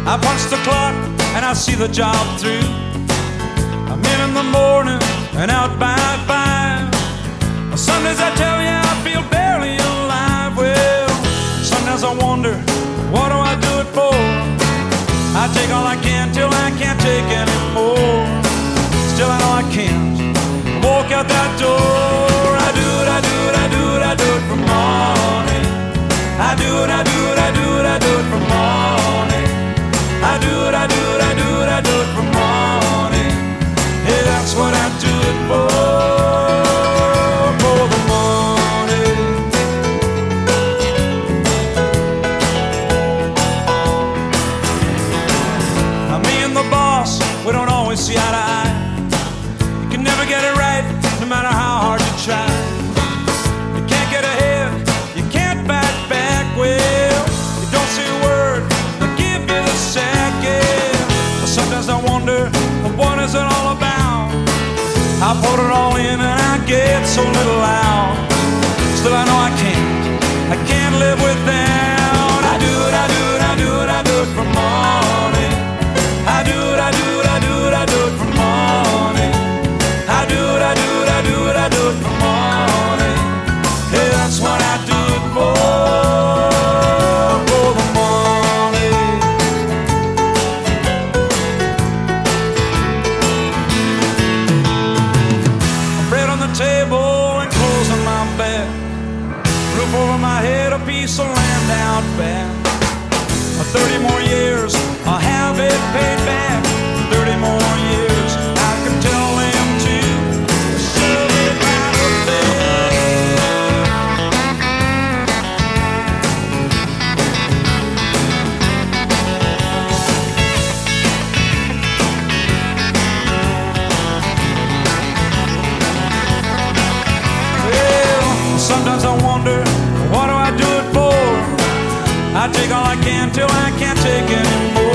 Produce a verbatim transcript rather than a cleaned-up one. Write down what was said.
I punch the clock and I see the job through. I'm in in the morning and out by five. Some days I tell you I feel barely alive. Well, sometimes I wonder, what do I do it for? I take all I can till I can't take anymore. Still I know I can't walk out that door. I do it, I do it, I do it, I do it for morning. I do it, I do it, I do it, I do it for morning. I do it, I do it, I do it, I do it for morning. Hey, that's what I do it for, for the morning. Now me and the boss, we don't always see eye to eye. You can never get it right, no matter how hard you try. You can't get ahead, you can't fight back. Well, you don't say a word, they'll give you the sack, yeah. But sometimes I wonder, what is it all about? I put it all in and I get so little out. Still I know I can't, I can't live without. I do it, I do it, I do it, I do it for morning. I do it, I do it, I do it, I do it for morning. I do it, I do it, I do it, I do it for morning. Hey, that's what I do it for, for the morning. Bread on the table and clothes on my bed, roof over my head, a piece of land out back. Thirty more years, I'll have it paid back. Thirty more years, I can tell them to shove it right up there. Well, sometimes I wonder, what do I do it for? I take all I can till I can't take anymore.